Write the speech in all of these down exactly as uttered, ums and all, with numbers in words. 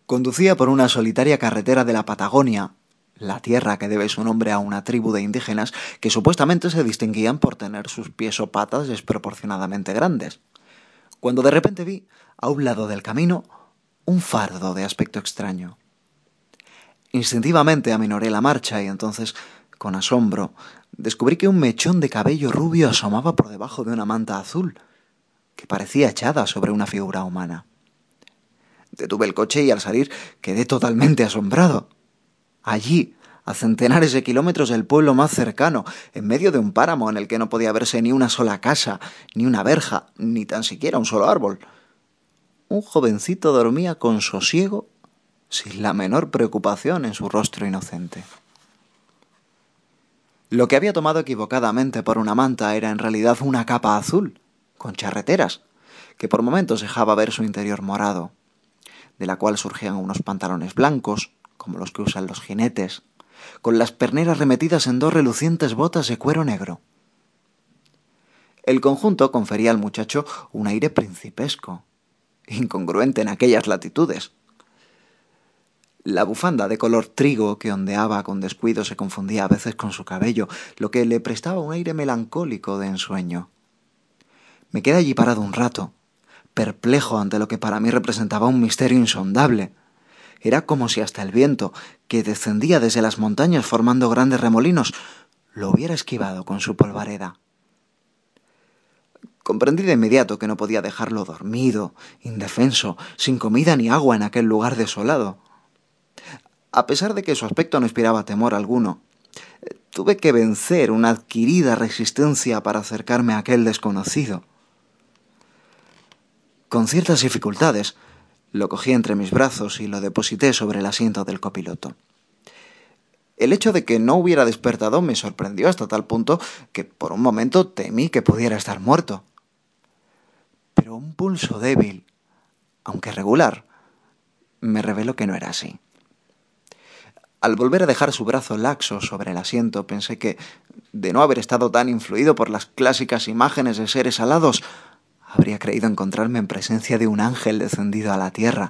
Conducía por una solitaria carretera de la Patagonia, la tierra que debe su nombre a una tribu de indígenas que supuestamente se distinguían por tener sus pies o patas desproporcionadamente grandes, cuando de repente vi, a un lado del camino, un fardo de aspecto extraño. Instintivamente aminoré la marcha y entonces, con asombro, descubrí que un mechón de cabello rubio asomaba por debajo de una manta azul, que parecía echada sobre una figura humana. Detuve el coche y al salir quedé totalmente asombrado. Allí, a centenares de kilómetros del pueblo más cercano, en medio de un páramo en el que no podía verse ni una sola casa, ni una verja, ni tan siquiera un solo árbol, un jovencito dormía con sosiego, sin la menor preocupación en su rostro inocente. Lo que había tomado equivocadamente por una manta era en realidad una capa azul, con charreteras, que por momentos dejaba ver su interior morado, de la cual surgían unos pantalones blancos, como los que usan los jinetes, con las perneras remetidas en dos relucientes botas de cuero negro. El conjunto confería al muchacho un aire principesco, incongruente en aquellas latitudes. La bufanda de color trigo que ondeaba con descuido se confundía a veces con su cabello, lo que le prestaba un aire melancólico de ensueño. Me quedé allí parado un rato, perplejo ante lo que para mí representaba un misterio insondable. Era como si hasta el viento, que descendía desde las montañas formando grandes remolinos, lo hubiera esquivado con su polvareda. Comprendí de inmediato que no podía dejarlo dormido, indefenso, sin comida ni agua en aquel lugar desolado. A pesar de que su aspecto no inspiraba temor alguno, tuve que vencer una adquirida resistencia para acercarme a aquel desconocido. Con ciertas dificultades, lo cogí entre mis brazos y lo deposité sobre el asiento del copiloto. El hecho de que no hubiera despertado me sorprendió hasta tal punto que por un momento temí que pudiera estar muerto. Pero un pulso débil, aunque regular, me reveló que no era así. Al volver a dejar su brazo laxo sobre el asiento, pensé que, de no haber estado tan influido por las clásicas imágenes de seres alados, habría creído encontrarme en presencia de un ángel descendido a la tierra.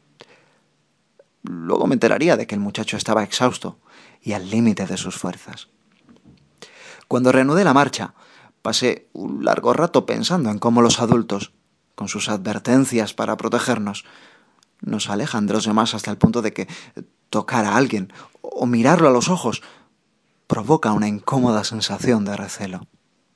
Luego me enteraría de que el muchacho estaba exhausto y al límite de sus fuerzas. Cuando reanudé la marcha, pasé un largo rato pensando en cómo los adultos, con sus advertencias para protegernos, nos alejan de los demás hasta el punto de que tocar a alguien o mirarlo a los ojos provoca una incómoda sensación de recelo.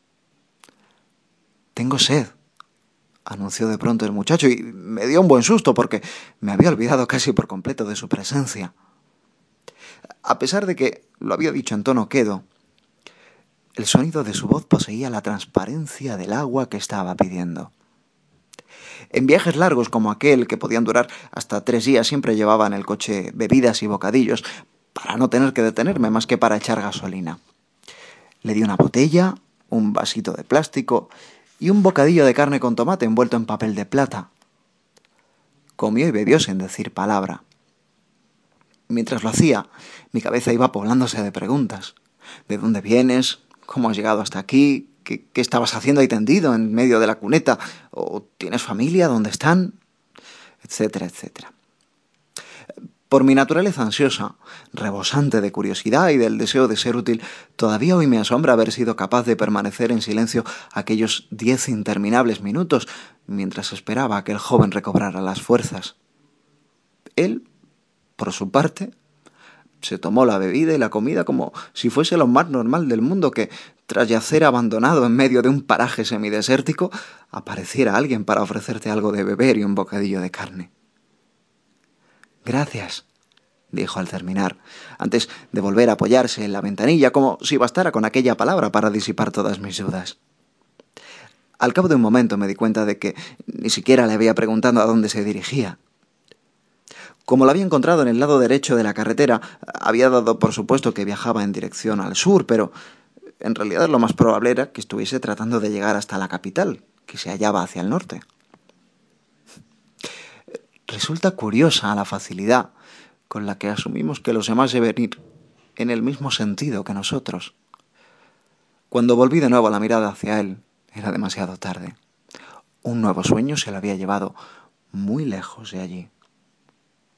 «Tengo sed», anunció de pronto el muchacho, y me dio un buen susto porque me había olvidado casi por completo de su presencia. A pesar de que lo había dicho en tono quedo, el sonido de su voz poseía la transparencia del agua que estaba pidiendo. En viajes largos como aquel, que podían durar hasta tres días, siempre llevaba en el coche bebidas y bocadillos, para no tener que detenerme más que para echar gasolina. Le di una botella, un vasito de plástico y un bocadillo de carne con tomate envuelto en papel de plata. Comió y bebió sin decir palabra. Mientras lo hacía, mi cabeza iba poblándose de preguntas. ¿De dónde vienes? ¿Cómo has llegado hasta aquí? ¿Qué, qué estabas haciendo ahí tendido en medio de la cuneta? ¿O tienes familia? ¿Dónde están? Etcétera, etcétera. Por mi naturaleza ansiosa, rebosante de curiosidad y del deseo de ser útil, todavía hoy me asombra haber sido capaz de permanecer en silencio aquellos diez interminables minutos mientras esperaba a que el joven recobrara las fuerzas. Él, por su parte, se tomó la bebida y la comida como si fuese lo más normal del mundo que, tras yacer abandonado en medio de un paraje semidesértico, apareciera alguien para ofrecerte algo de beber y un bocadillo de carne. «Gracias», dijo al terminar, antes de volver a apoyarse en la ventanilla, como si bastara con aquella palabra para disipar todas mis dudas. Al cabo de un momento me di cuenta de que ni siquiera le había preguntado a dónde se dirigía. Como lo había encontrado en el lado derecho de la carretera, había dado por supuesto que viajaba en dirección al sur, pero en realidad lo más probable era que estuviese tratando de llegar hasta la capital, que se hallaba hacia el norte. Resulta curiosa la facilidad con la que asumimos que los demás deben ir en el mismo sentido que nosotros. Cuando volví de nuevo la mirada hacia él, era demasiado tarde. Un nuevo sueño se lo había llevado muy lejos de allí.